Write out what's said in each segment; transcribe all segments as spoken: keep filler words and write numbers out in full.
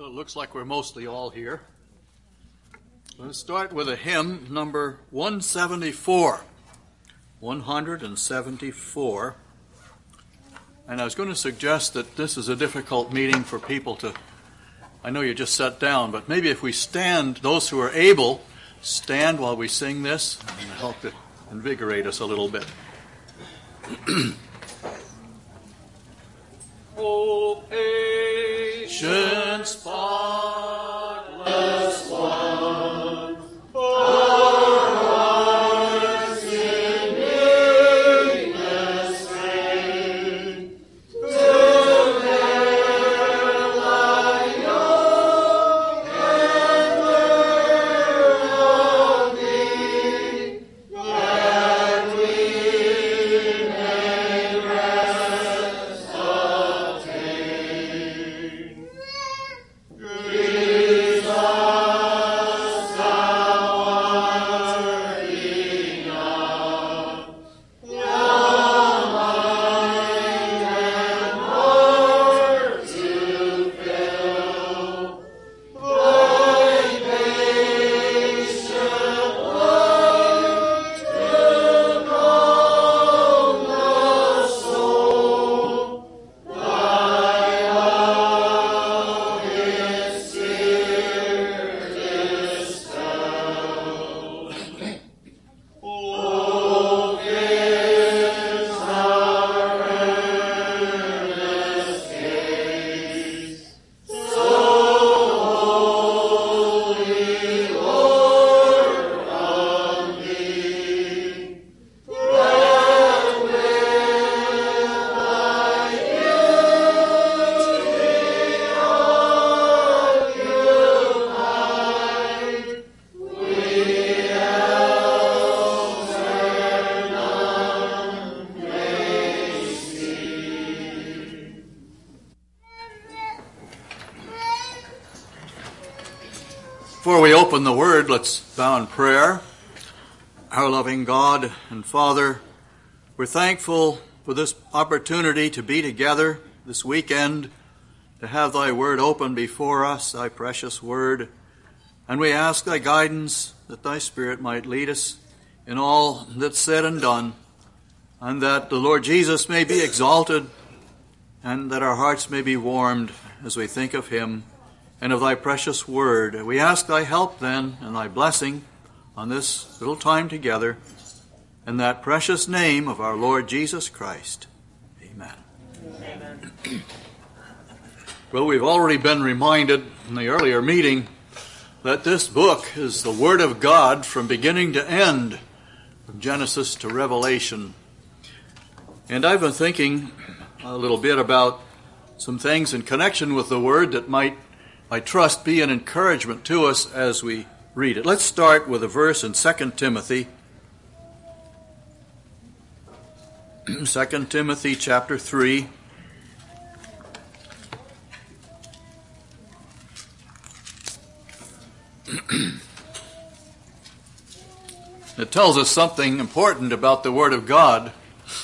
Well, it looks like we're mostly all here. Let's start with a hymn, number one seventy-four. one seventy-four. And I was going to suggest that this is a difficult meeting for people to, I know you just sat down, but maybe if we stand, those who are able, stand while we sing this, and help to invigorate us a little bit. O patient, spotless one, our hearts in meekness train, to bear thy yoke and learn of thee, that we may rest obtain. Jesus, thou art enough, the mind and heart to fill, thy patient word to calm the soul, thy love its fear dispel. O gives our earnest gaze, so holy, Lord, from thee, that with thy beauty occupied, we elsewhere none may see. Before we open the Word, let's bow in prayer. Our loving God and Father, we're thankful for this opportunity to be together this weekend, to have Thy Word open before us, Thy precious Word. And we ask Thy guidance, that Thy Spirit might lead us in all that's said and done, and that the Lord Jesus may be exalted, and that our hearts may be warmed as we think of Him and of Thy precious Word. We ask Thy help then and Thy blessing on this little time together, in that precious name of our Lord Jesus Christ. Amen. Amen. Well, we've already been reminded in the earlier meeting that this book is the Word of God from beginning to end, from Genesis to Revelation. And I've been thinking a little bit about some things in connection with the Word that might, I trust, be an encouragement to us as we read it. Let's start with a verse in Second Timothy. Second Timothy chapter three. It tells us something important about the Word of God.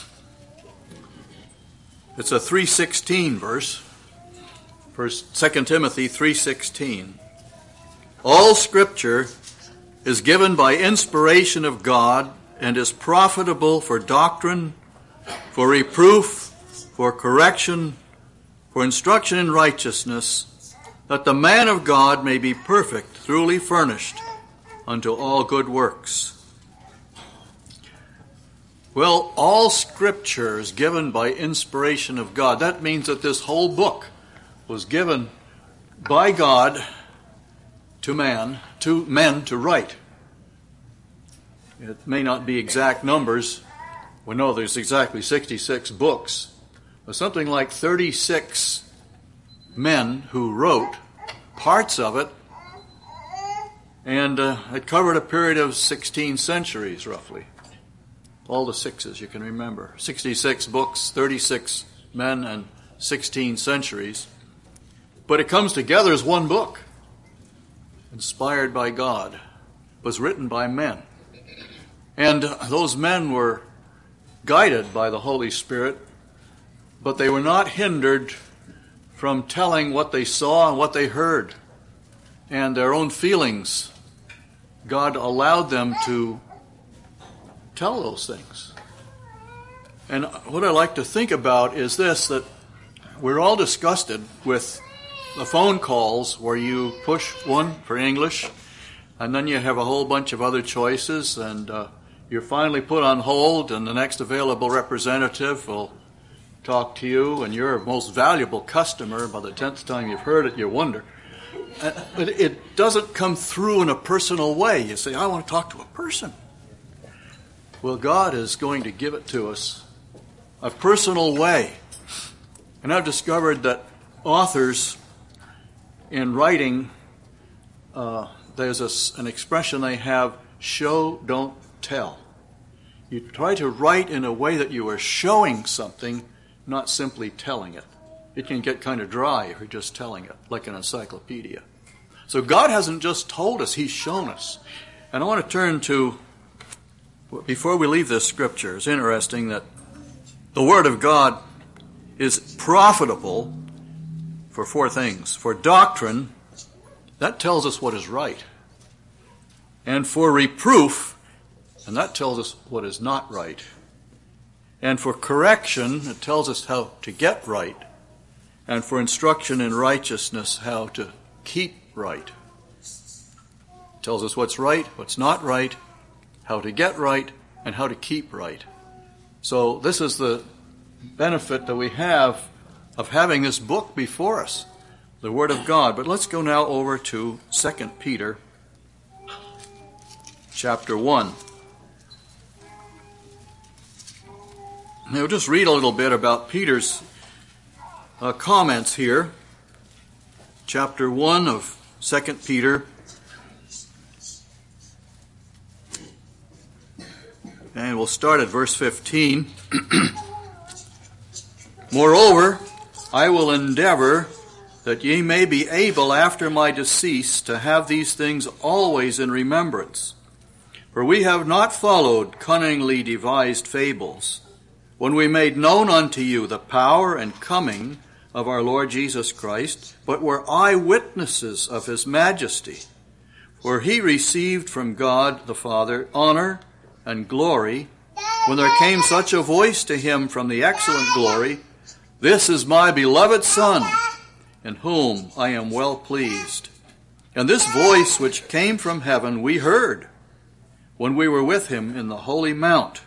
It's a three sixteen verse. First, Second Timothy three sixteen. All Scripture is given by inspiration of God and is profitable for doctrine, for reproof, for correction, for instruction in righteousness, that the man of God may be perfect, truly furnished unto all good works. Well, all Scripture is given by inspiration of God. That means that this whole book was given by God to man, to men to write. It may not be exact numbers. We know there's exactly sixty-six books, but something like thirty-six men who wrote parts of it, and uh, it covered a period of sixteen centuries, roughly. All the sixes you can remember. sixty-six books, thirty-six men, and sixteen centuries. But it comes together as one book, inspired by God, was written by men. And those men were guided by the Holy Spirit, but they were not hindered from telling what they saw and what they heard and their own feelings. God allowed them to tell those things. And what I like to think about is this, that we're all disgusted with the phone calls where you push one for English and then you have a whole bunch of other choices, and uh, you're finally put on hold, and the next available representative will talk to you, and you're a most valuable customer. By the tenth time you've heard it, you wonder. Uh, but it doesn't come through in a personal way. You say, I want to talk to a person. Well, God is going to give it to us a personal way. And I've discovered that authors in writing, uh, there's a, an expression they have, show, don't tell. You try to write in a way that you are showing something, not simply telling it. It can get kind of dry if you're just telling it, like an encyclopedia. So God hasn't just told us, He's shown us. And I want to turn to, before we leave this scripture, it's interesting that the Word of God is profitable for four things. For doctrine, that tells us what is right. And for reproof, and that tells us what is not right. And for correction, it tells us how to get right. And for instruction in righteousness, how to keep right. It tells us what's right, what's not right, how to get right, and how to keep right. So this is the benefit that we have of having this book before us, the Word of God. But let's go now over to Second Peter chapter one. Now, we'll just read a little bit about Peter's uh, comments here. Chapter one of Second Peter. And we'll start at verse fifteen. Moreover, I will endeavor that ye may be able after my decease to have these things always in remembrance. For we have not followed cunningly devised fables, when we made known unto you the power and coming of our Lord Jesus Christ, but were eyewitnesses of his majesty. For he received from God the Father honor and glory, when there came such a voice to him from the excellent glory, This is my beloved Son, in whom I am well pleased. And this voice which came from heaven we heard, when we were with him in the holy mount.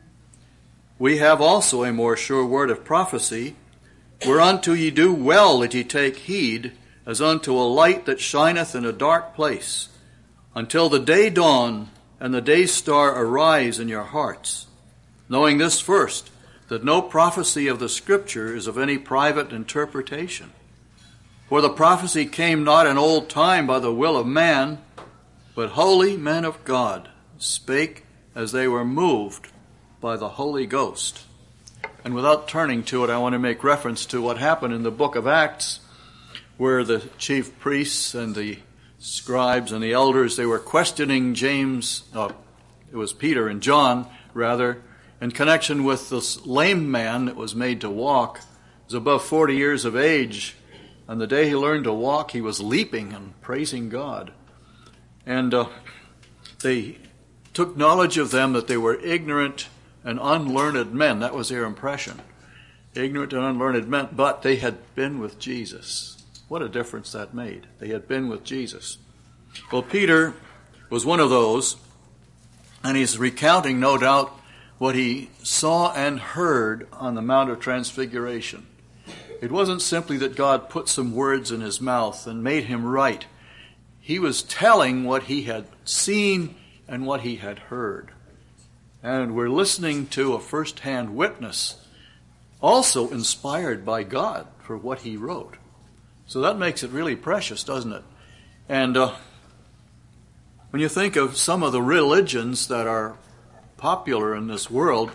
We have also a more sure word of prophecy, whereunto ye do well that ye take heed, as unto a light that shineth in a dark place, until the day dawn and the day star arise in your hearts, knowing this first, that no prophecy of the Scripture is of any private interpretation. For the prophecy came not in old time by the will of man, but holy men of God spake as they were moved by the Holy Ghost. And without turning to it, I want to make reference to what happened in the book of Acts, where the chief priests and the scribes and the elders, they were questioning James, uh, it was Peter and John, rather, in connection with this lame man that was made to walk. He was above forty years of age, and the day he learned to walk, he was leaping and praising God. And uh, they took knowledge of them that they were ignorant and unlearned men. That was their impression. Ignorant and unlearned men, but they had been with Jesus. What a difference that made. They had been with Jesus. Well, Peter was one of those, and he's recounting, no doubt, what he saw and heard on the Mount of Transfiguration. It wasn't simply that God put some words in his mouth and made him write. He was telling what he had seen and what he had heard. And we're listening to a first-hand witness, also inspired by God for what he wrote. So that makes it really precious, doesn't it? And uh, when you think of some of the religions that are popular in this world,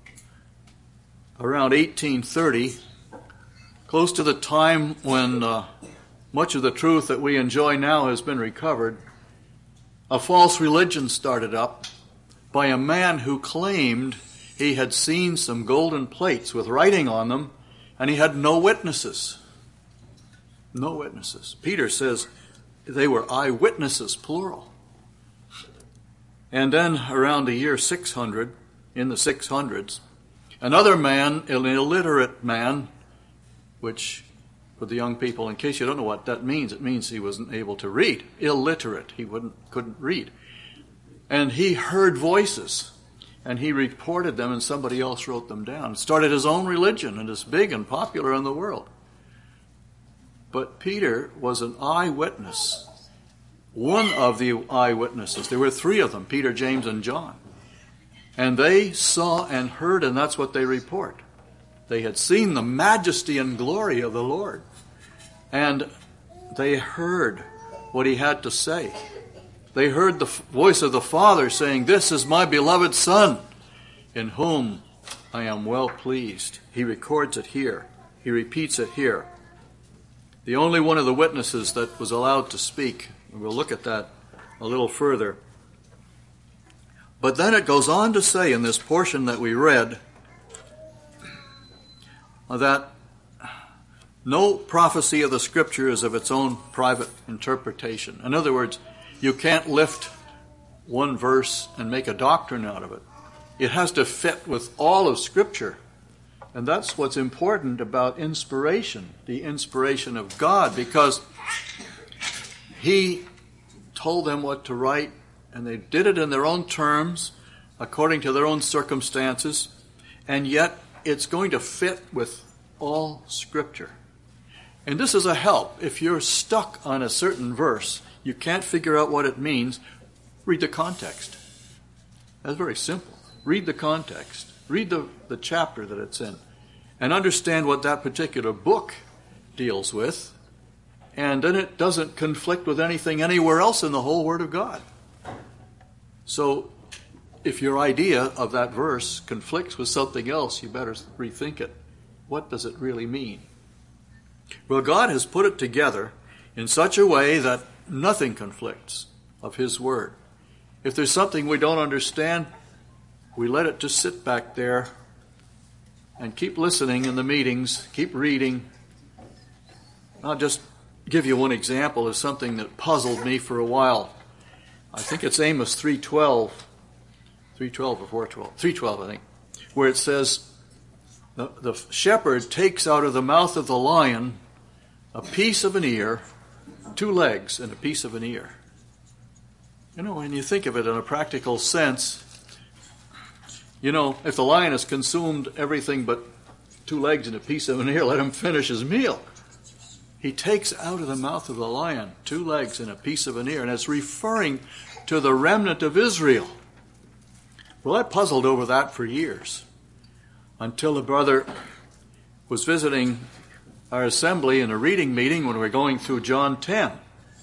around eighteen thirty, close to the time when uh, much of the truth that we enjoy now has been recovered, a false religion started up by a man who claimed he had seen some golden plates with writing on them, and he had no witnesses. No witnesses. Peter says they were eyewitnesses, plural. And then around the year six hundred, in the six hundreds, another man, an illiterate man, which for the young people, in case you don't know what that means, it means he wasn't able to read. Illiterate. He wouldn't, couldn't read. And he heard voices, and he reported them, and somebody else wrote them down. Started his own religion, and is big and popular in the world. But Peter was an eyewitness. One of the eyewitnesses. There were three of them, Peter, James, and John. And they saw and heard, and that's what they report. They had seen the majesty and glory of the Lord. And they heard what he had to say. They heard the voice of the Father saying, "This is my beloved Son, in whom I am well pleased." He records it here. He repeats it here. The only one of the witnesses that was allowed to speak. We'll look at that a little further. But then it goes on to say in this portion that we read that no prophecy of the Scripture is of its own private interpretation. In other words, you can't lift one verse and make a doctrine out of it. It has to fit with all of Scripture. And that's what's important about inspiration, the inspiration of God, because he told them what to write, and they did it in their own terms, according to their own circumstances, and yet it's going to fit with all Scripture. And this is a help. If you're stuck on a certain verse, you can't figure out what it means, read the context. That's very simple. Read the context. Read the, the chapter that it's in, and understand what that particular book deals with, and then it doesn't conflict with anything anywhere else in the whole Word of God. So if your idea of that verse conflicts with something else, you better rethink it. What does it really mean? Well, God has put it together in such a way that nothing conflicts of His Word. If there's something we don't understand, we let it just sit back there and keep listening in the meetings, keep reading. I'll just give you one example of something that puzzled me for a while. I think it's Amos three twelve, three twelve or four twelve, three twelve I think, where it says, the, the shepherd takes out of the mouth of the lion a piece of an ear, two legs and a piece of an ear. You know, when you think of it in a practical sense, you know, if the lion has consumed everything but two legs and a piece of an ear, let him finish his meal. He takes out of the mouth of the lion two legs and a piece of an ear, and it's referring to the remnant of Israel. Well, I puzzled over that for years, until a brother was visiting our assembly in a reading meeting when we were going through John ten.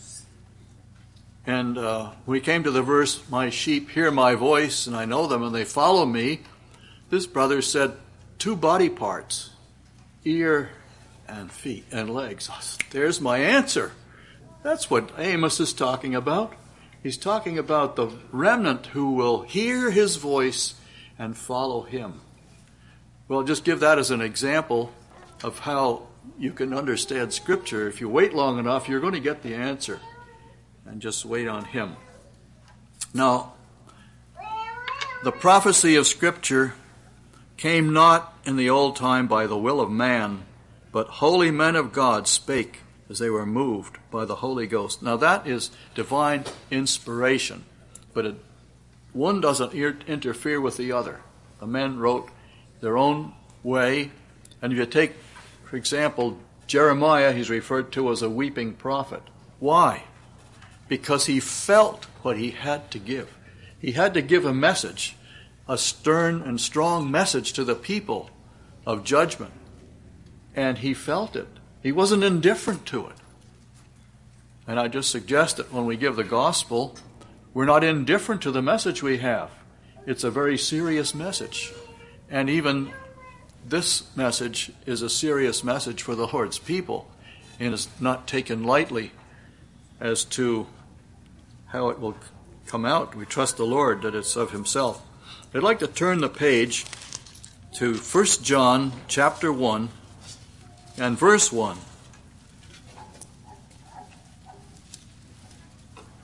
And uh, we came to the verse, "My sheep hear my voice, and I know them, and they follow me." This brother said, two body parts, ear and feet and legs. There's my answer. That's what Amos is talking about. He's talking about the remnant who will hear his voice and follow him. Well, just give that as an example of how you can understand Scripture. If you wait long enough, you're going to get the answer. And just wait on him. Now, the prophecy of Scripture came not in the old time by the will of man, but holy men of God spake as they were moved by the Holy Ghost. Now that is divine inspiration, but it, one doesn't interfere with the other. The men wrote their own way, and if you take, for example, Jeremiah, he's referred to as a weeping prophet. Why? Because he felt what he had to give. He had to give a message, a stern and strong message to the people of judgment. And he felt it. He wasn't indifferent to it. And I just suggest that when we give the gospel, we're not indifferent to the message we have. It's a very serious message. And even this message is a serious message for the Lord's people, and is not taken lightly as to how it will come out. We trust the Lord that it's of Himself. I'd like to turn the page to First John chapter one and verse one.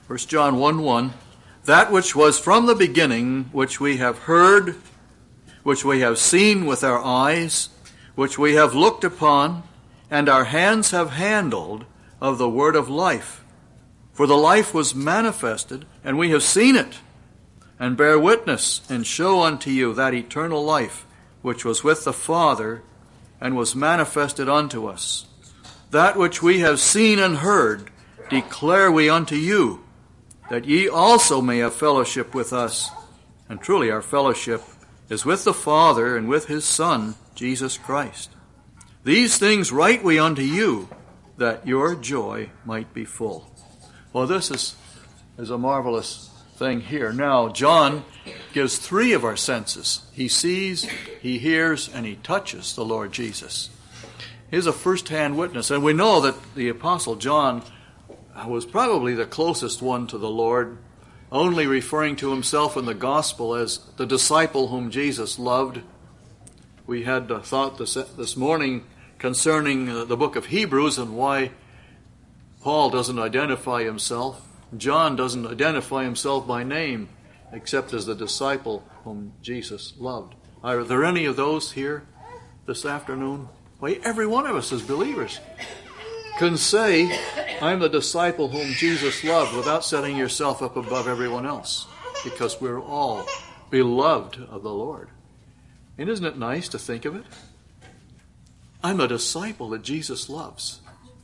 First John one one, that which was from the beginning, which we have heard, which we have seen with our eyes, which we have looked upon, and our hands have handled of the word of life. For the life was manifested, and we have seen it, and bear witness, and show unto you that eternal life, which was with the Father, and was manifested unto us. That which we have seen and heard, declare we unto you, that ye also may have fellowship with us. And truly our fellowship is with the Father and with his Son, Jesus Christ. These things write we unto you, that your joy might be full. Well, this is, is a marvelous thing here. Now, John gives three of our senses. He sees, he hears, and he touches the Lord Jesus. He's a first-hand witness, and we know that the Apostle John was probably the closest one to the Lord, only referring to himself in the gospel as the disciple whom Jesus loved. We had a thought this, this morning concerning uh, the book of Hebrews and why Paul doesn't identify himself. John doesn't identify himself by name except as the disciple whom Jesus loved. Are there any of those here this afternoon? Why, every one of us as believers can say, I'm the disciple whom Jesus loved, without setting yourself up above everyone else, because we're all beloved of the Lord. And isn't it nice to think of it? I'm a disciple that Jesus loves.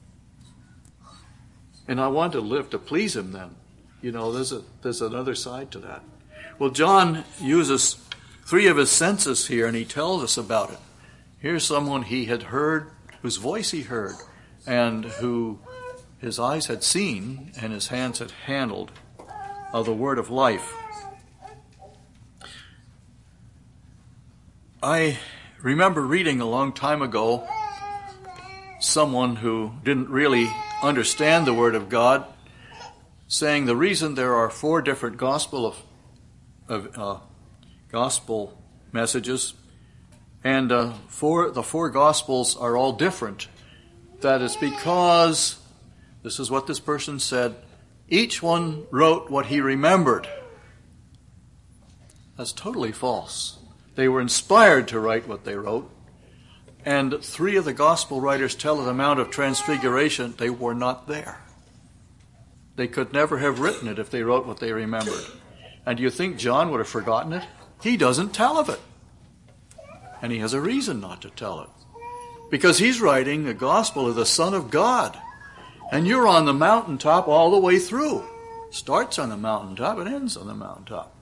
And I want to live to please him then. You know, there's a there's another side to that. Well, John uses three of his senses here, and he tells us about it. Here's someone he had heard, whose voice he heard, and who his eyes had seen and his hands had handled of the word of life. I remember reading a long time ago someone who didn't really understand the Word of God, saying the reason there are four different gospel of, of uh, gospel messages, and uh, four the four gospels are all different, that is because, this is what this person said, each one wrote what he remembered. That's totally false. They were inspired to write what they wrote. And three of the gospel writers tell of the Mount of Transfiguration, they were not there. They could never have written it if they wrote what they remembered. And do you think John would have forgotten it? He doesn't tell of it. And he has a reason not to tell it. Because he's writing the gospel of the Son of God. And you're on the mountaintop all the way through. Starts on the mountaintop and ends on the mountaintop.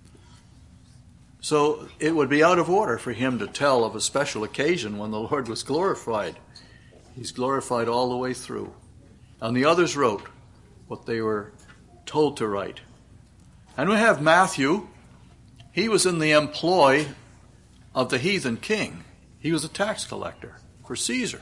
So it would be out of order for him to tell of a special occasion when the Lord was glorified. He's glorified all the way through. And the others wrote what they were told to write. And we have Matthew. He was in the employ of the heathen king. He was a tax collector for Caesar.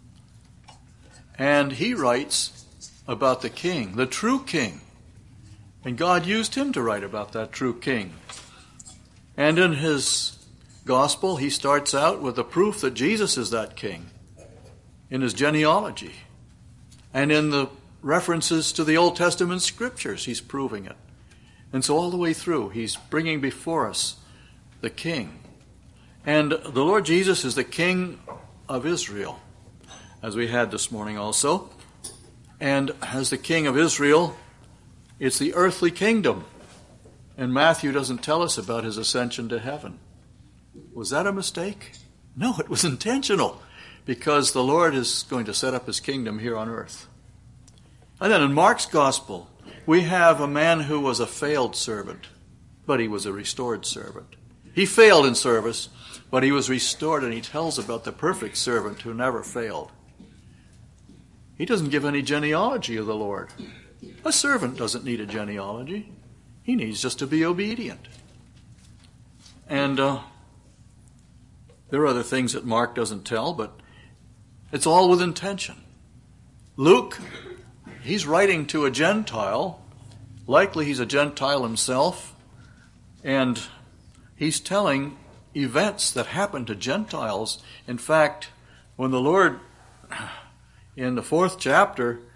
And he writes about the king, the true king. And God used him to write about that true king. And in his gospel, he starts out with the proof that Jesus is that king in his genealogy. And in the references to the Old Testament scriptures, he's proving it. And so all the way through, he's bringing before us the king. And the Lord Jesus is the king of Israel, as we had this morning also. And as the king of Israel, it's the earthly kingdom. And Matthew doesn't tell us about his ascension to heaven. Was that a mistake? No, it was intentional, because the Lord is going to set up his kingdom here on earth. And then in Mark's gospel, we have a man who was a failed servant, but he was a restored servant. He failed in service, but he was restored, and he tells about the perfect servant who never failed. He doesn't give any genealogy of the Lord. A servant doesn't need a genealogy. He needs just to be obedient. And uh, there are other things that Mark doesn't tell, but it's all with intention. Luke, he's writing to a Gentile. Likely he's a Gentile himself. And he's telling events that happened to Gentiles. In fact, when the Lord, in the fourth chapter,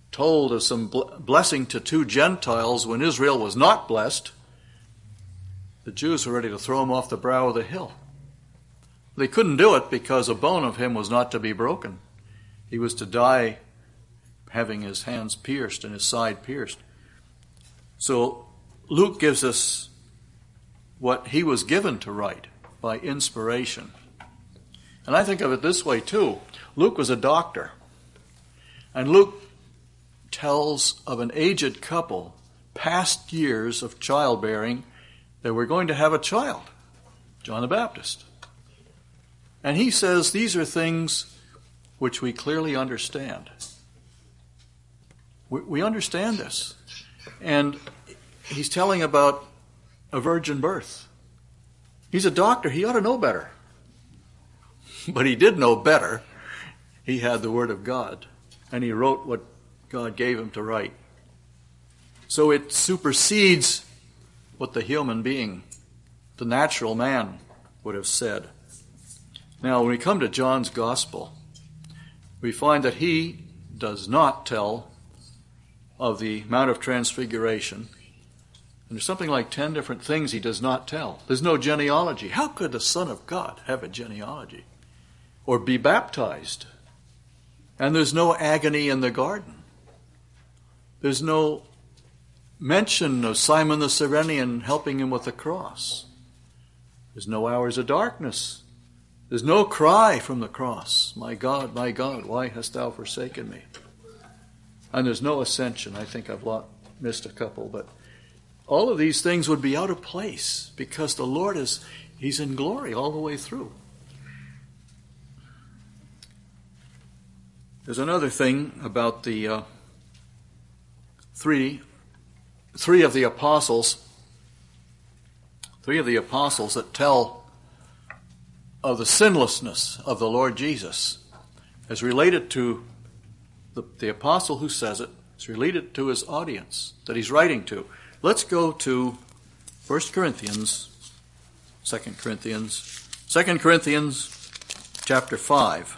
told of some blessing to two Gentiles when Israel was not blessed, the Jews were ready to throw him off the brow of the hill. They couldn't do it because a bone of him was not to be broken. He was to die having his hands pierced and his side pierced. So Luke gives us what he was given to write by inspiration. And I think of it this way too. Luke was a doctor. And Luke tells of an aged couple, past years of childbearing, that were going to have a child, John the Baptist. And he says these are things which we clearly understand. We, we understand this. And he's telling about a virgin birth. He's a doctor. He ought to know better. But he did know better. He had the Word of God. And he wrote what God gave him to write. So it supersedes what the human being, the natural man, would have said. Now, when we come to John's Gospel, we find that he does not tell of the Mount of Transfiguration. And there's something like ten different things he does not tell. There's no genealogy. How could the Son of God have a genealogy? Or be baptized? And there's no agony in the garden. There's no mention of Simon the Cyrenian helping him with the cross. There's no hours of darkness. There's no cry from the cross, my God, my God, why hast thou forsaken me? And there's no ascension. I think I've missed a couple, but all of these things would be out of place because the Lord is, he's in glory all the way through. There's another thing about the uh, three, three of the apostles, three of the apostles that tell of the sinlessness of the Lord Jesus as related to the, the apostle who says it. It's related to his audience that he's writing to. Let's go to First Corinthians, Second Corinthians, Second Corinthians chapter five.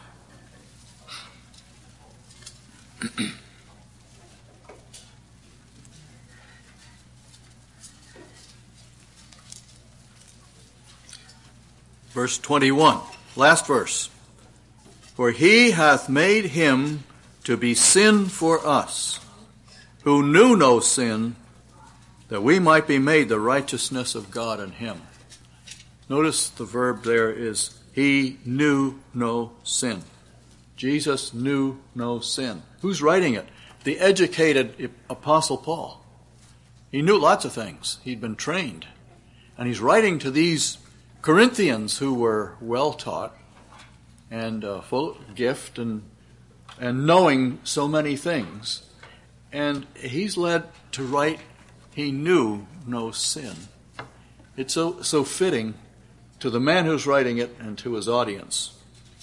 Verse twenty-one, last verse. For he hath made him to be sin for us, who knew no sin, that we might be made the righteousness of God in him. Notice the verb there is, he knew no sin. Jesus knew no sin. Who's writing it? The educated Apostle Paul. He knew lots of things. He'd been trained. And he's writing to these Corinthians who were well taught and uh, full of gift and and knowing so many things. And he's led to write, he knew no sin. It's so so fitting to the man who's writing it and to his audience.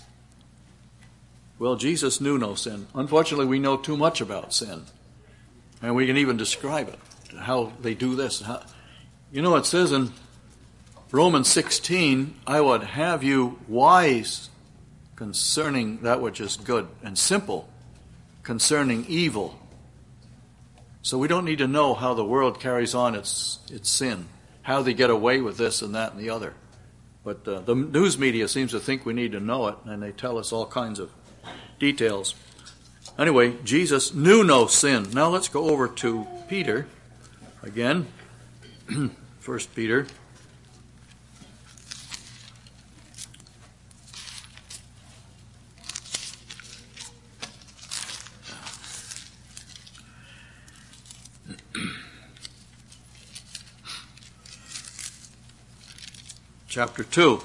Well, Jesus knew no sin. Unfortunately, we know too much about sin. And we can even describe it, how they do this. How, you know, it says in Romans sixteen, I would have you wise concerning that which is good, and simple concerning evil. So we don't need to know how the world carries on its its sin, how they get away with this and that and the other. But uh, the news media seems to think we need to know it, and they tell us all kinds of details. Anyway, Jesus knew no sin. Now let's go over to Peter again. First Peter. Chapter two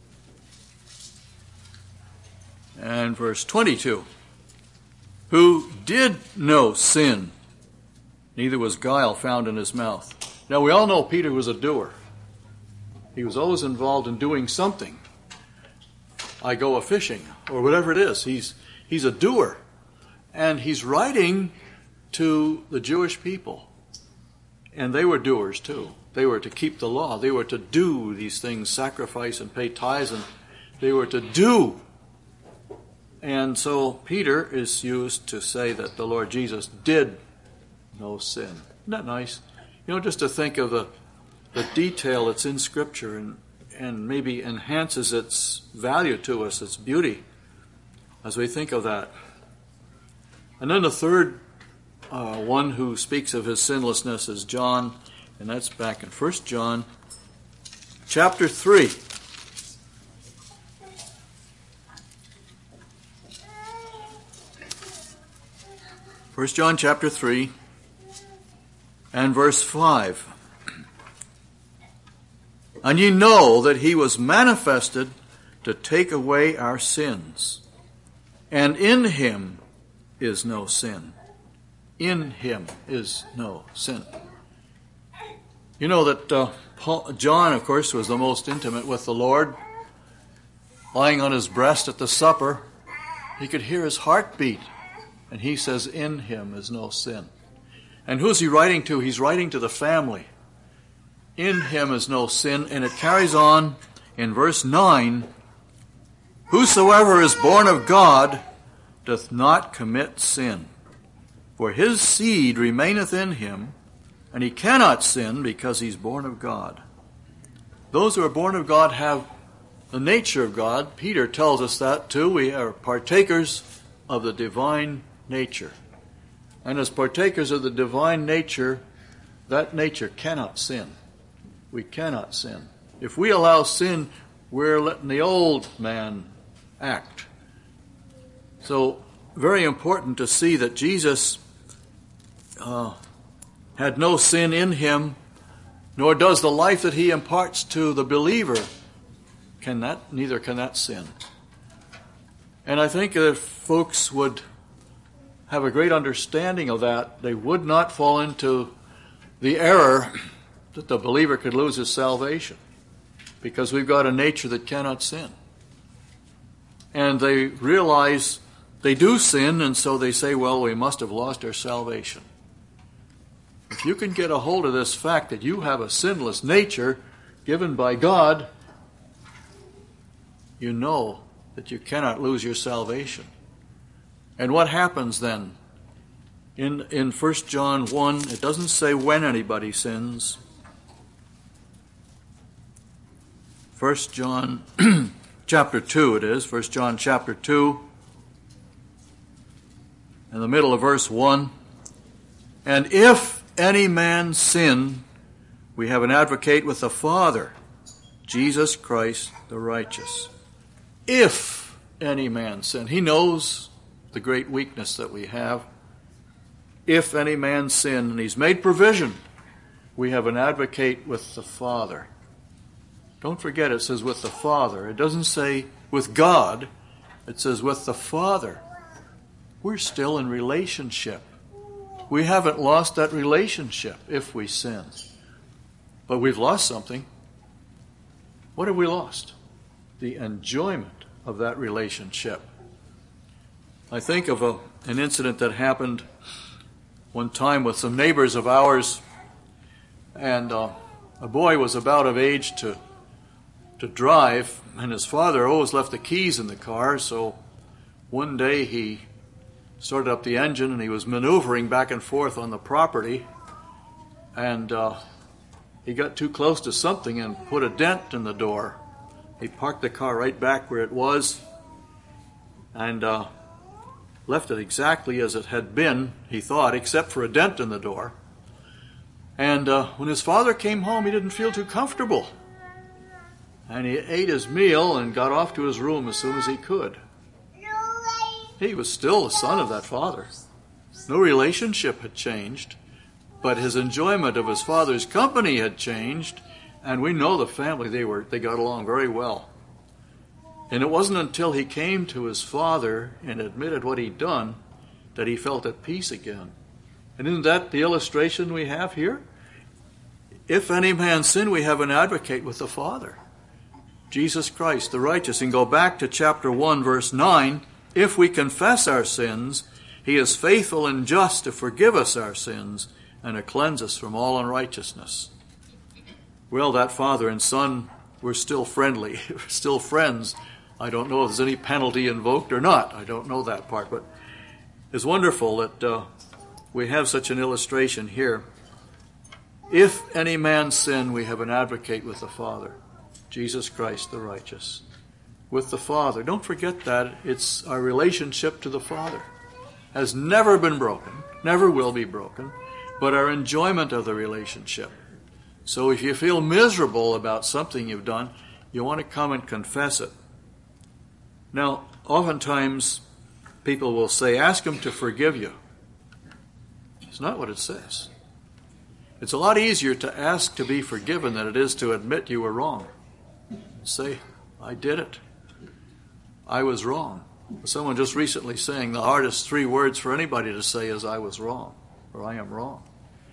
and verse twenty-two. Who did no sin, neither was guile found in his mouth. Now we all know Peter was a doer. He was always involved in doing something. I go a fishing or whatever it is. He's he's a doer. And he's writing to the Jewish people. And they were doers too. They were to keep the law. They were to do these things, sacrifice and pay tithes, and they were to do And so Peter is used to say that the Lord Jesus did no sin. Isn't that nice? You know, just to think of the, the detail that's in Scripture and, and maybe enhances its value to us, its beauty, as we think of that. And then the third uh, one who speaks of his sinlessness is John, and that's back in First John chapter three. First John chapter three and verse five. And ye know that he was manifested to take away our sins, and in him is no sin. In him is no sin. You know that uh, Paul, John, of course, was the most intimate with the Lord. Lying on his breast at the supper, he could hear his heartbeat. And he says, in him is no sin. And who's he writing to? He's writing to the family. In him is no sin. And it carries on in verse nine. Whosoever is born of God doth not commit sin. For his seed remaineth in him, and he cannot sin because he's born of God. Those who are born of God have the nature of God. Peter tells us that too. We are partakers of the divine nature. And as partakers of the divine nature, that nature cannot sin. We cannot sin. If we allow sin, we're letting the old man act. So, very important to see that Jesus uh, had no sin in him, nor does the life that he imparts to the believer, can that, neither can that sin. And I think that if folks would have a great understanding of that, they would not fall into the error that the believer could lose his salvation, because we've got a nature that cannot sin. And they realize they do sin, and so they say, well, we must have lost our salvation. If you can get a hold of this fact that you have a sinless nature given by God, you know that you cannot lose your salvation. And what happens then? In in First John one, it doesn't say when anybody sins. First John chapter two it is, First John chapter two, in the middle of verse one. And if any man sin, we have an advocate with the Father, Jesus Christ the righteous. If any man sin, he knows the great weakness that we have. If any man sin, and he's made provision, we have an advocate with the Father. Don't forget, it says with the Father. It doesn't say with God. It says with the Father. We're still in relationship. We haven't lost that relationship if we sin. But we've lost something. What have we lost? The enjoyment of that relationship. I think of a, an incident that happened one time with some neighbors of ours, and uh, a boy was about of age to to drive, and his father always left the keys in the car, so one day he started up the engine and he was maneuvering back and forth on the property, and uh, he got too close to something and put a dent in the door. He parked the car right back where it was, and uh, left it exactly as it had been, he thought, except for a dent in the door. And uh, when his father came home, he didn't feel too comfortable. And he ate his meal and got off to his room as soon as he could. He was still the son of that father. No relationship had changed, but his enjoyment of his father's company had changed, and we know the family, they were they got along very well. And it wasn't until he came to his father and admitted what he'd done that he felt at peace again. And isn't that the illustration we have here? If any man sin, we have an advocate with the Father, Jesus Christ, the righteous. And go back to chapter one, verse nine. If we confess our sins, he is faithful and just to forgive us our sins and to cleanse us from all unrighteousness. Well, that father and son were still friendly, still friends I don't know if there's any penalty invoked or not. I don't know that part, but it's wonderful that uh, we have such an illustration here. If any man sin, we have an advocate with the Father, Jesus Christ the righteous. With the Father. Don't forget that. It's our relationship to the Father. Has never been broken, never will be broken, but our enjoyment of the relationship. So if you feel miserable about something you've done, you want to come and confess it. Now, oftentimes people will say, ask him to forgive you. It's not what it says. It's a lot easier to ask to be forgiven than it is to admit you were wrong. Say, I did it. I was wrong. Someone just recently saying the hardest three words for anybody to say is I was wrong, or I am wrong.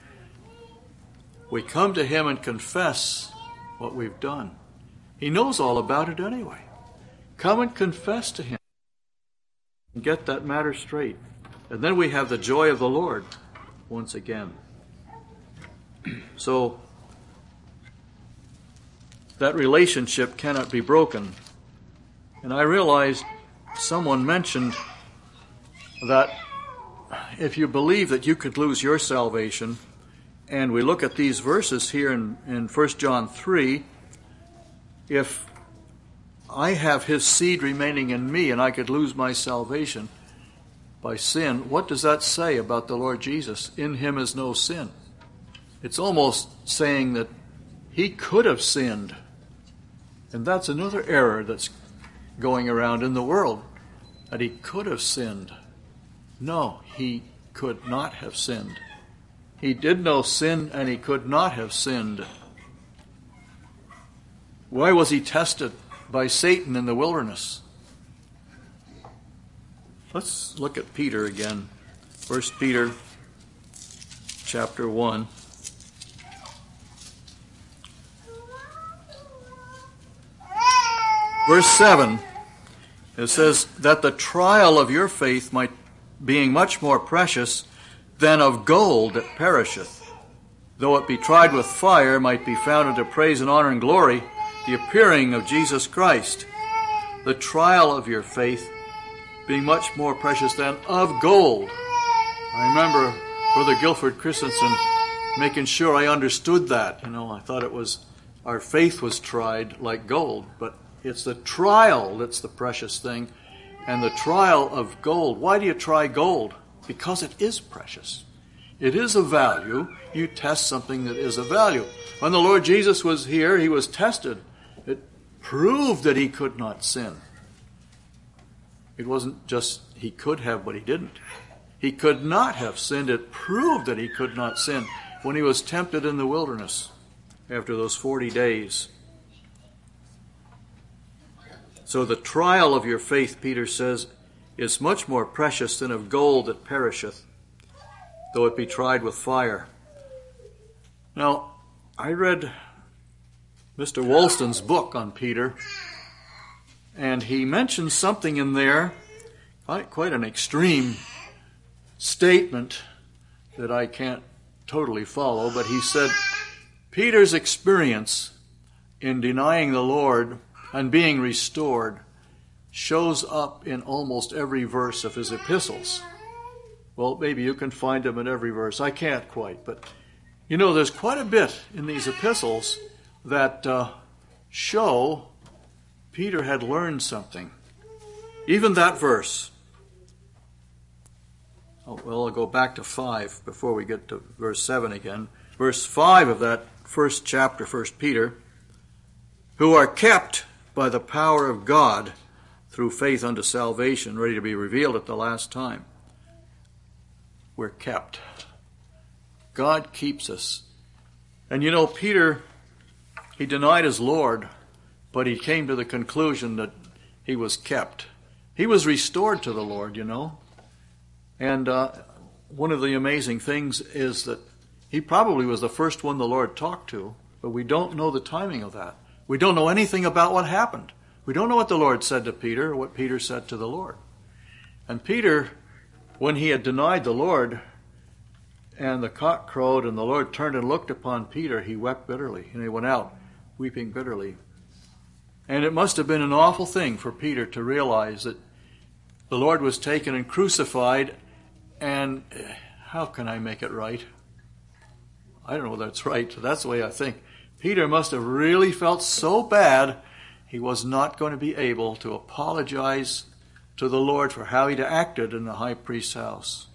We come to him and confess what we've done. He knows all about it anyway. Come and confess to him and get that matter straight. And then we have the joy of the Lord once again. So that relationship cannot be broken. And I realized someone mentioned that if you believe that you could lose your salvation, and we look at these verses here in, in First John three, if I have his seed remaining in me and I could lose my salvation by sin, what does that say about the Lord Jesus? In him is no sin. It's almost saying that he could have sinned. And that's another error that's going around in the world, that he could have sinned. No, he could not have sinned. He did no sin, and he could not have sinned. Why was he tested by Satan in the wilderness? Let's look at Peter again. First Peter chapter one. Verse seven, it says, that the trial of your faith might, being much more precious than of gold that perisheth, though it be tried with fire, might be found unto praise and honor and glory, the appearing of Jesus Christ. The trial of your faith being much more precious than of gold. I remember Brother Guilford Christensen making sure I understood that. You know, I thought it was, our faith was tried like gold, but it's the trial that's the precious thing. And the trial of gold. Why do you try gold? Because it is precious. It is of value. You test something that is of value. When the Lord Jesus was here, he was tested. It proved that he could not sin. It wasn't just he could have, but he didn't. He could not have sinned. It proved that he could not sin when he was tempted in the wilderness after those forty days. So the trial of your faith, Peter says, is much more precious than of gold that perisheth, though it be tried with fire. Now, I read Mister Woolston's book on Peter, and he mentions something in there, quite, quite an extreme statement that I can't totally follow, but he said, Peter's experience in denying the Lord and being restored shows up in almost every verse of his epistles. Well, maybe you can find them in every verse. I can't quite, but you know, there's quite a bit in these epistles that uh, show Peter had learned something. Even that verse. Oh, well, I'll go back to five before we get to verse seven again. Verse five of that first chapter, First Peter, who are kept by the power of God through faith unto salvation, ready to be revealed at the last time. We're kept. God keeps us. And you know, Peter, he denied his Lord, but he came to the conclusion that he was kept. He was restored to the Lord, you know. And uh, one of the amazing things is that he probably was the first one the Lord talked to, but we don't know the timing of that. We don't know anything about what happened. We don't know what the Lord said to Peter or what Peter said to the Lord. And Peter, when he had denied the Lord and the cock crowed and the Lord turned and looked upon Peter, he wept bitterly and he went out weeping bitterly. And it must have been an awful thing for Peter to realize that the Lord was taken and crucified, and how can I make it right? I don't know if that's right. That's the way I think. Peter must have really felt so bad he was not going to be able to apologize to the Lord for how he'd acted in the high priest's house.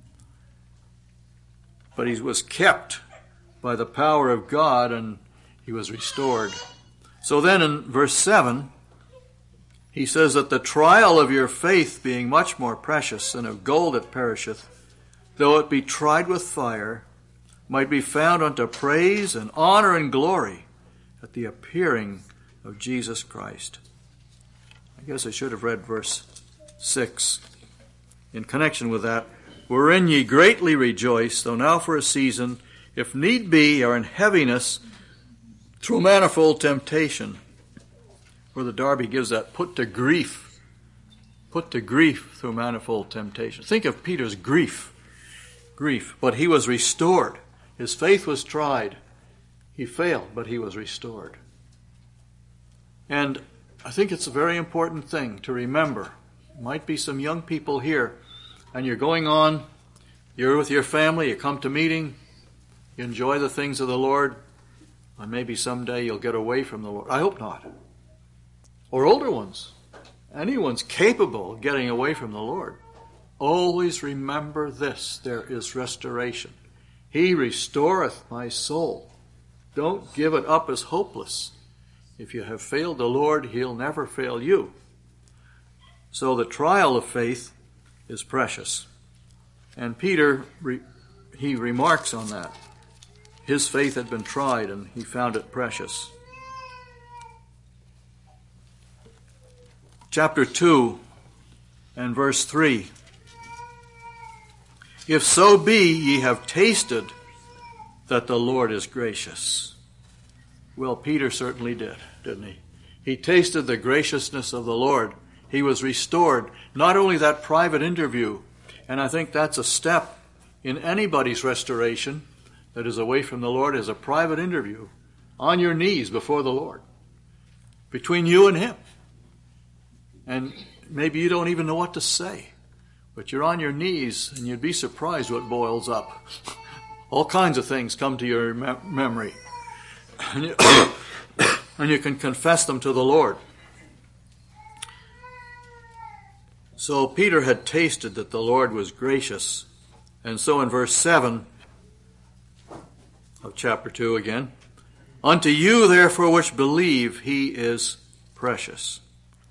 But he was kept by the power of God, and he was restored. So then in verse seven, he says that the trial of your faith being much more precious than of gold that perisheth, though it be tried with fire, might be found unto praise and honor and glory at the appearing of Jesus Christ. I guess I should have read verse six. In connection with that, wherein ye greatly rejoice, though now for a season, if need be, are in heaviness through manifold temptation. Where the Darby gives that, put to grief. Put to grief through manifold temptation. Think of Peter's grief. Grief. But he was restored. His faith was tried. He failed, but he was restored. And I think it's a very important thing to remember. There might be some young people here, and you're going on, you're with your family, you come to meeting, you enjoy the things of the Lord, and maybe someday you'll get away from the Lord. I hope not. Or older ones. Anyone's capable of getting away from the Lord. Always remember this, there is restoration. He restoreth my soul. Don't give it up as hopeless. If you have failed the Lord, he'll never fail you. So the trial of faith is precious. And Peter, he remarks on that. His faith had been tried and he found it precious. Chapter two and verse three. If so be ye have tasted that the Lord is gracious. Well, Peter certainly did, didn't he? He tasted the graciousness of the Lord. He was restored. Not only that private interview, and I think that's a step in anybody's restoration that is away from the Lord, is a private interview on your knees before the Lord, between you and him. And maybe you don't even know what to say, but you're on your knees and you'd be surprised what boils up. All kinds of things come to your me- memory. And you, and you can confess them to the Lord. So Peter had tasted that the Lord was gracious. And so in verse seven of chapter two again, unto you therefore which believe, he is precious.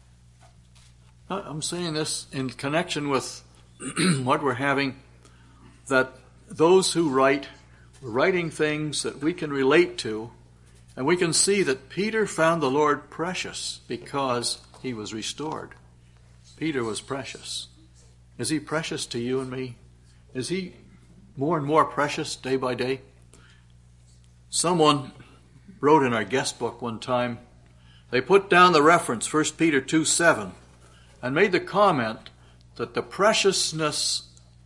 I'm saying this in connection with what we're having, that those who write, are writing things that we can relate to, and we can see that Peter found the Lord precious because he was restored. Peter was precious. Is he precious to you and me? Is he more and more precious day by day? Someone wrote in our guest book one time, they put down the reference, First Peter two seven, and made the comment that the preciousness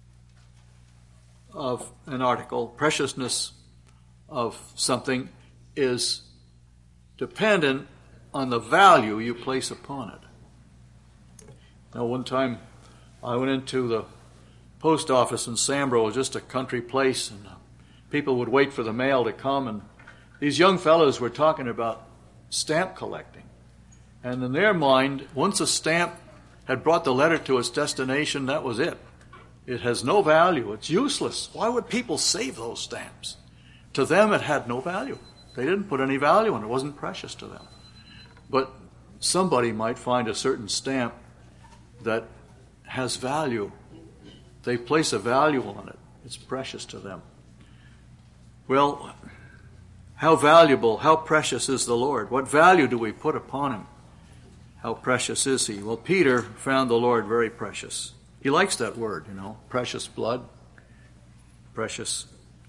of an article, preciousness of something, is dependent on the value you place upon it. Now, one time I went into the post office in Sambro, just a country place, and people would wait for the mail to come, and these young fellows were talking about stamp collecting. And in their mind, once a stamp had brought the letter to its destination, that was it. It has no value. It's useless. Why would people save those stamps? To them, it had no value. They didn't put any value in it. It wasn't precious to them. But somebody might find a certain stamp that has value. They place a value on it. It's precious to them. Well, how valuable, how precious is the Lord? What value do we put upon him? How precious is he? Well, Peter found the Lord very precious. He likes that word, you know, precious blood, precious.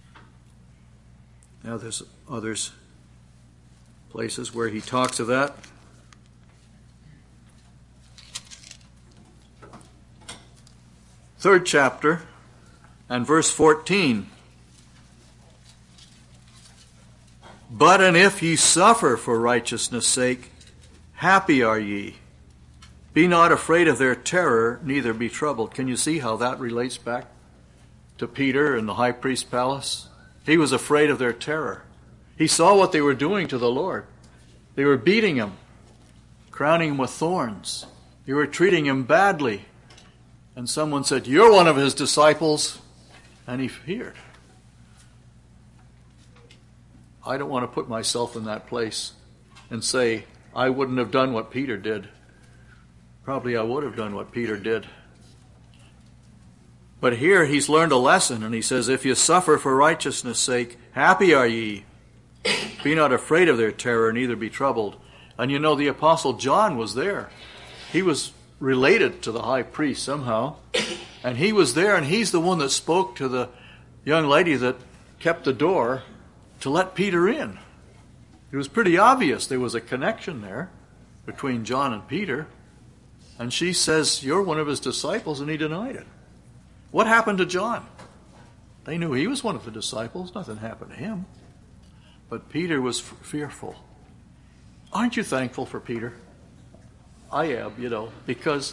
Now there's others, places where he talks of that. Third chapter and verse fourteen. But and if ye suffer for righteousness' sake, Happy are ye. Be not afraid of their terror, neither be troubled. Can you see how that relates back to Peter in the high priest's palace? He was afraid of their terror. He saw what they were doing to the Lord. They were beating him, crowning him with thorns. They were treating him badly. And someone said, "You're one of his disciples." And he feared. I don't want to put myself in that place and say, I wouldn't have done what Peter did. Probably I would have done what Peter did. But here he's learned a lesson, and he says, if you suffer for righteousness' sake, happy are ye. Be not afraid of their terror, neither be troubled. And you know, the Apostle John was there. He was related to the high priest somehow. And he was there, and he's the one that spoke to the young lady that kept the door to let Peter in. It was pretty obvious there was a connection there between John and Peter. And she says, "You're one of his disciples," and he denied it. What happened to John? They knew he was one of the disciples. Nothing happened to him. But Peter was f- fearful. Aren't you thankful for Peter? I am, you know, because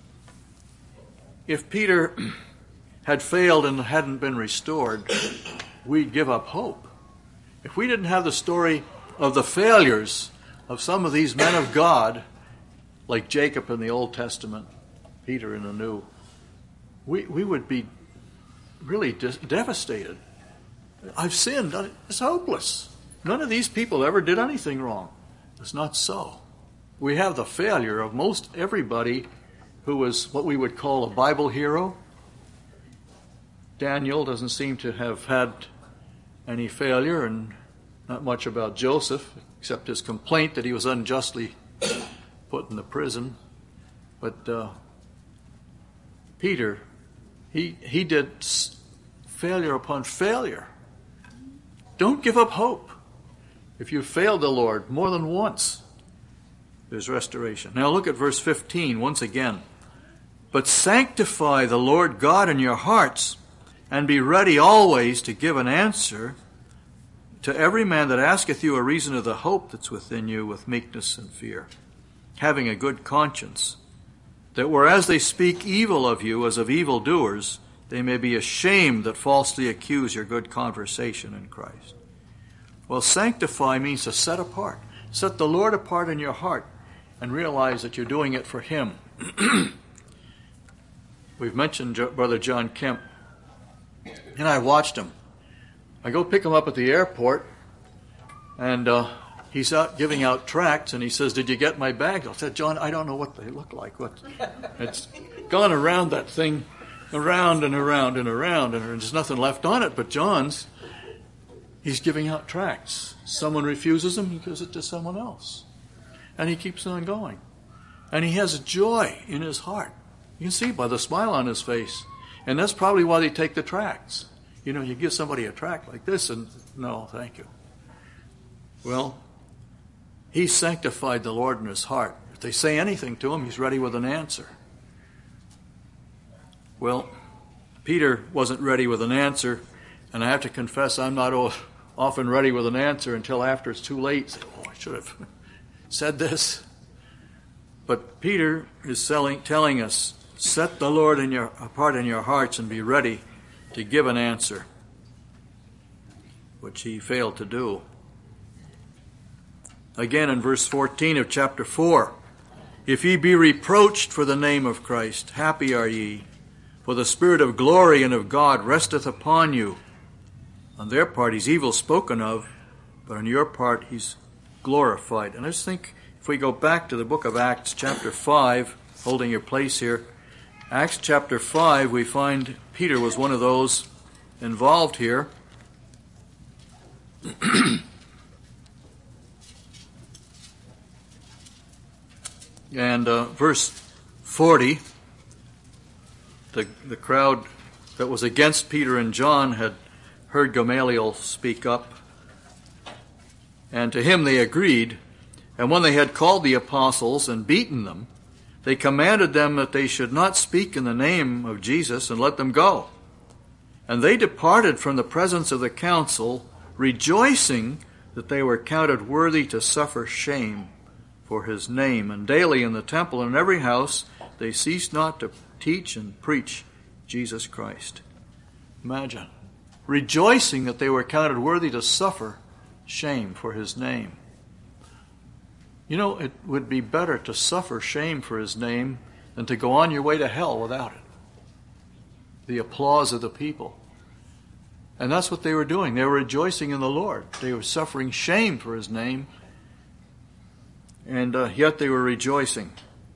if Peter had failed and hadn't been restored, we'd give up hope. If we didn't have the story of the failures of some of these men of God, like Jacob in the Old Testament, Peter in the New, we, we would be really dis- devastated. I've sinned. It's hopeless. None of these people ever did anything wrong. It's not so. We have the failure of most everybody who was what we would call a Bible hero. Daniel doesn't seem to have had any failure, and not much about Joseph, except his complaint that he was unjustly put in the prison. But uh, Peter, he he did failure upon failure. Don't give up hope. If you failed the Lord more than once, there's restoration. Now look at verse fifteen once again. But sanctify the Lord God in your hearts, and be ready always to give an answer to every man that asketh you a reason of the hope that's within you with meekness and fear, having a good conscience, that whereas they speak evil of you as of evildoers, they may be ashamed that falsely accuse your good conversation in Christ. Well, sanctify means to set apart. Set the Lord apart in your heart and realize that you're doing it for Him. We've mentioned Brother John Kemp, and I watched him. I go pick him up at the airport, and uh, he's out giving out tracts, and he says, "Did you get my bag?" I said, "John, I don't know what they look like. What? It's gone around that thing, around and around and around, and there's nothing left on it but John's." He's giving out tracts. Someone refuses him, he gives it to someone else. And he keeps on going. And he has joy in his heart. You can see by the smile on his face. And that's probably why they take the tracts. You know, you give somebody a tract like this and, no, thank you. Well, he sanctified the Lord in his heart. If they say anything to him, he's ready with an answer. Well, Peter wasn't ready with an answer. And I have to confess, I'm not often ready with an answer until after it's too late. Say, oh, I should have said this. But Peter is selling, telling us, set the Lord in your, apart in your hearts and be ready to give an answer, which he failed to do. Again in verse fourteen of chapter four, if ye be reproached for the name of Christ, happy are ye, for the Spirit of glory and of God resteth upon you. On their part he's evil spoken of, but on your part he's glorified. And I just think if we go back to the book of Acts chapter five, holding your place here, Acts chapter five, we find Peter was one of those involved here. And uh, verse forty, the, the crowd that was against Peter and John had heard Gamaliel speak up, and to him they agreed. And when they had called the apostles and beaten them, they commanded them that they should not speak in the name of Jesus, and let them go. And they departed from the presence of the council, rejoicing that they were counted worthy to suffer shame for his name. And daily in the temple and in every house they ceased not to teach and preach Jesus Christ. Imagine, rejoicing that they were counted worthy to suffer shame for his name. You know, it would be better to suffer shame for his name than to go on your way to hell without it. The applause of the people. And that's what they were doing. They were rejoicing in the Lord. They were suffering shame for his name, and uh, yet they were rejoicing.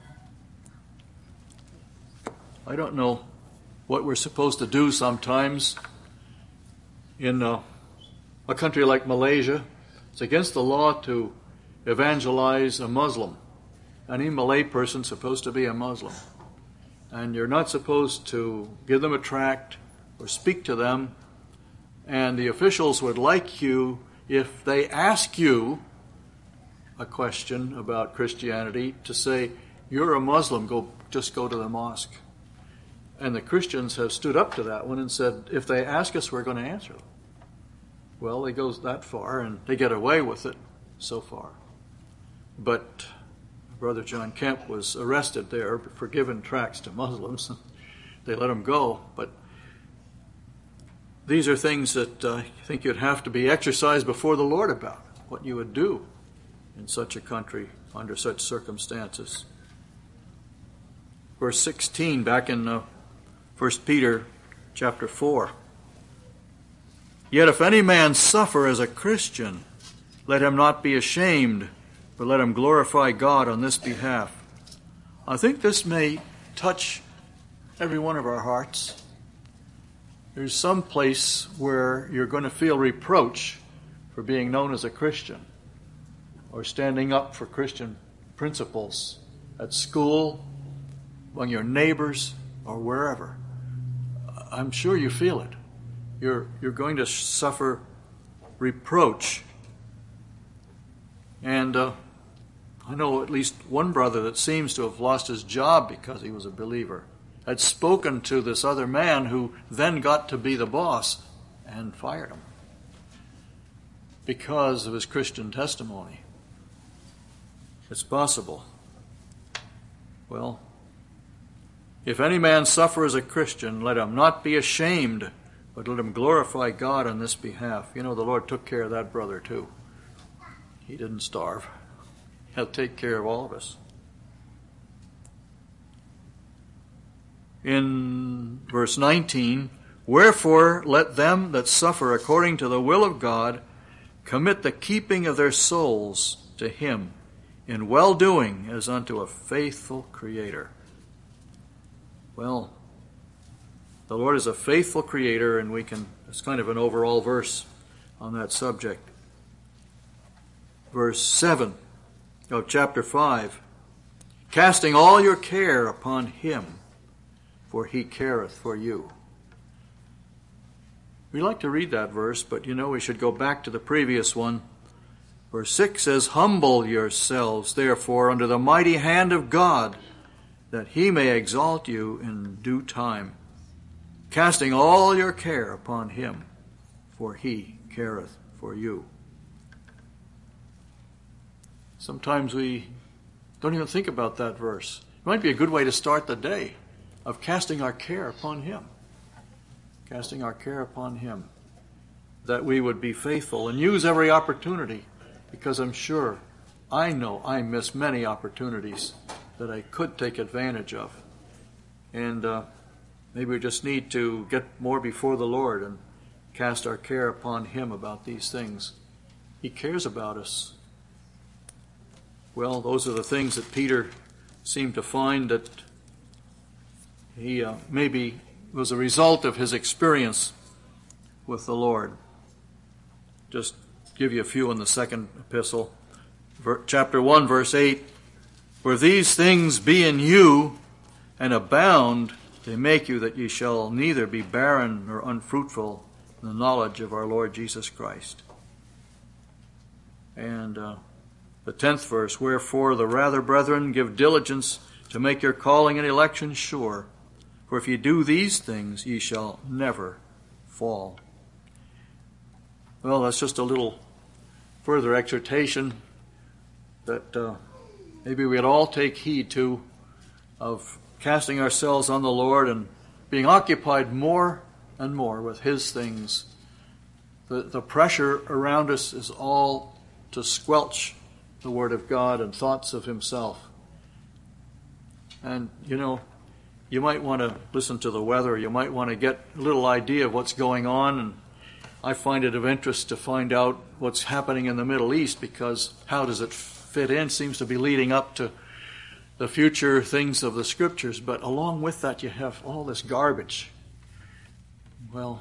I don't know what we're supposed to do sometimes in uh, a country like Malaysia. It's against the law to evangelize a Muslim. Any Malay person is supposed to be a Muslim. And you're not supposed to give them a tract or speak to them. And the officials would like you, if they ask you a question about Christianity, to say, you're a Muslim, go just go to the mosque. And the Christians have stood up to that one and said, if they ask us, we're going to answer them. Well, they go that far, and they get away with it so far. But Brother John Kemp was arrested there for giving tracts to Muslims. They let him go. But these are things that uh, I think you'd have to be exercised before the Lord about, what you would do in such a country under such circumstances. Verse sixteen, back in uh, First Peter chapter four. Yet if any man suffer as a Christian, let him not be ashamed, but let him glorify God on this behalf. I think this may touch every one of our hearts. There's some place where you're going to feel reproach for being known as a Christian or standing up for Christian principles at school, among your neighbors, or wherever. I'm sure you feel it. You're, you're going to suffer reproach. And uh, I know at least one brother that seems to have lost his job because he was a believer, had spoken to this other man who then got to be the boss and fired him because of his Christian testimony. It's possible. Well, if any man suffer as a Christian, let him not be ashamed, but let him glorify God on this behalf. You know, the Lord took care of that brother too. He didn't starve. He'll take care of all of us. In verse nineteen, wherefore let them that suffer according to the will of God commit the keeping of their souls to him in well-doing as unto a faithful Creator. Well, the Lord is a faithful Creator, and we can, it's kind of an overall verse on that subject. Verse seven of chapter five, casting all your care upon him, for he careth for you. We like to read that verse, but you know we should go back to the previous one. Verse six says, humble yourselves, therefore, under the mighty hand of God, that he may exalt you in due time, casting all your care upon him, for he careth for you. Sometimes we don't even think about that verse. It might be a good way to start the day, of casting our care upon him. Casting our care upon him, that we would be faithful and use every opportunity, because I'm sure, I know I miss many opportunities that I could take advantage of. And uh, maybe we just need to get more before the Lord and cast our care upon him about these things. He cares about us. Well, those are the things that Peter seemed to find that he uh, maybe was a result of his experience with the Lord. Just give you a few in the second epistle. Ver- chapter one, verse eight. For these things be in you, and abound, they make you that ye shall neither be barren nor unfruitful in the knowledge of our Lord Jesus Christ. And uh, the tenth verse, wherefore the rather, brethren, give diligence to make your calling and election sure. For if ye do these things, ye shall never fall. Well, that's just a little further exhortation that uh, maybe we'd all take heed to of casting ourselves on the Lord and being occupied more and more with His things. The, the pressure around us is all to squelch the Word of God and thoughts of Himself. And, you know, you might want to listen to the weather. You might want to get a little idea of what's going on. And I find it of interest to find out what's happening in the Middle East, because how does it fit in? Seems to be leading up to the future things of the Scriptures. But along with that, you have all this garbage. Well,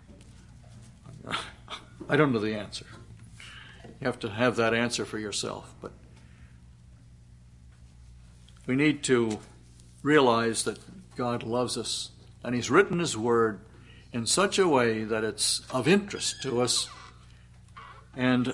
I don't know the answer. You have to have that answer for yourself. But we need to realize that God loves us, and He's written His Word in such a way that it's of interest to us, and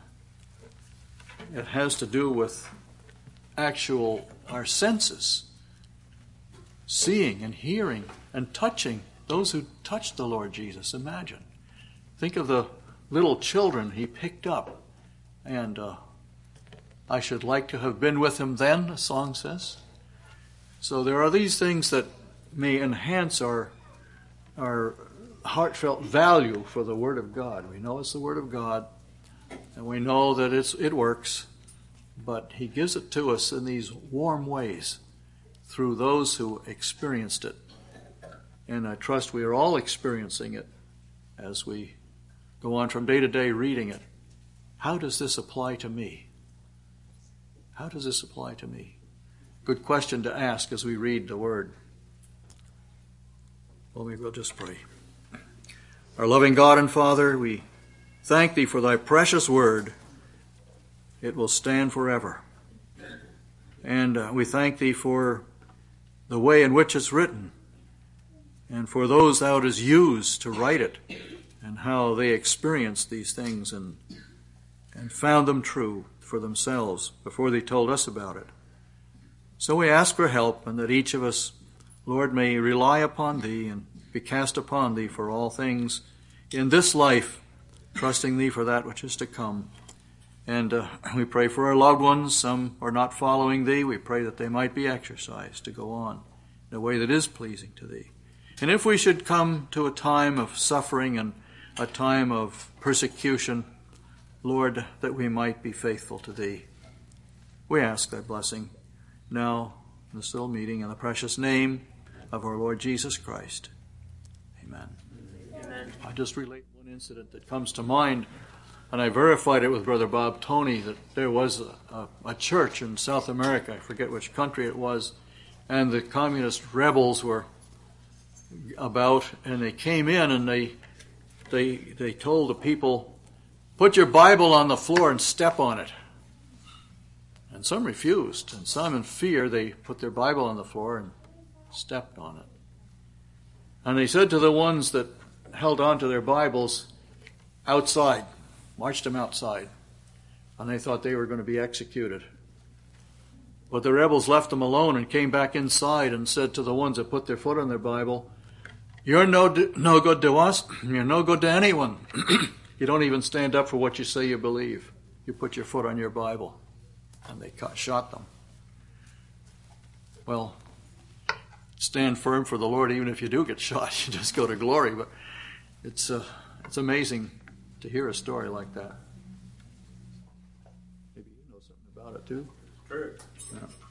it has to do with actual, our senses, seeing and hearing and touching those who touched the Lord Jesus. Imagine. Think of the little children He picked up, and uh, I should like to have been with Him then, the song says. So there are these things that may enhance our our heartfelt value for the Word of God. We know it's the Word of God, and we know that it's it works, but He gives it to us in these warm ways through those who experienced it. And I trust we are all experiencing it as we go on from day to day reading it. How does this apply to me? How does this apply to me? Good question to ask as we read the Word. Well, we will just pray. Our loving God and Father, we thank Thee for Thy precious Word. It will stand forever. And uh, we thank Thee for the way in which it's written, and for those Thou hast used to write it, and how they experienced these things and, and found them true for themselves before they told us about it. So we ask for help, and that each of us, Lord, may rely upon Thee and be cast upon Thee for all things in this life, trusting Thee for that which is to come. And uh, we pray for our loved ones. Some are not following Thee. We pray that they might be exercised to go on in a way that is pleasing to Thee. And if we should come to a time of suffering and a time of persecution, Lord, that we might be faithful to Thee. We ask Thy blessing now in this little meeting in the precious name of our Lord Jesus Christ. Amen. Amen. I just relate one incident that comes to mind, and I verified it with Brother Bob Tony, that there was a, a, a church in South America, I forget which country it was, and the communist rebels were about, and they came in and they they they told the people, put your Bible on the floor and step on it. And some refused, and some in fear, they put their Bible on the floor and stepped on it. And they said to the ones that held on to their Bibles, outside, marched them outside. And they thought they were going to be executed. But the rebels left them alone and came back inside and said to the ones that put their foot on their Bible, you're no, no good to us, you're no good to anyone. You don't even stand up for what you say you believe. You put your foot on your Bible. And they cut, shot them. Well, stand firm for the Lord, even if you do get shot. You just go to glory. But it's uh, it's amazing to hear a story like that. Maybe you know something about it too. True. Yeah.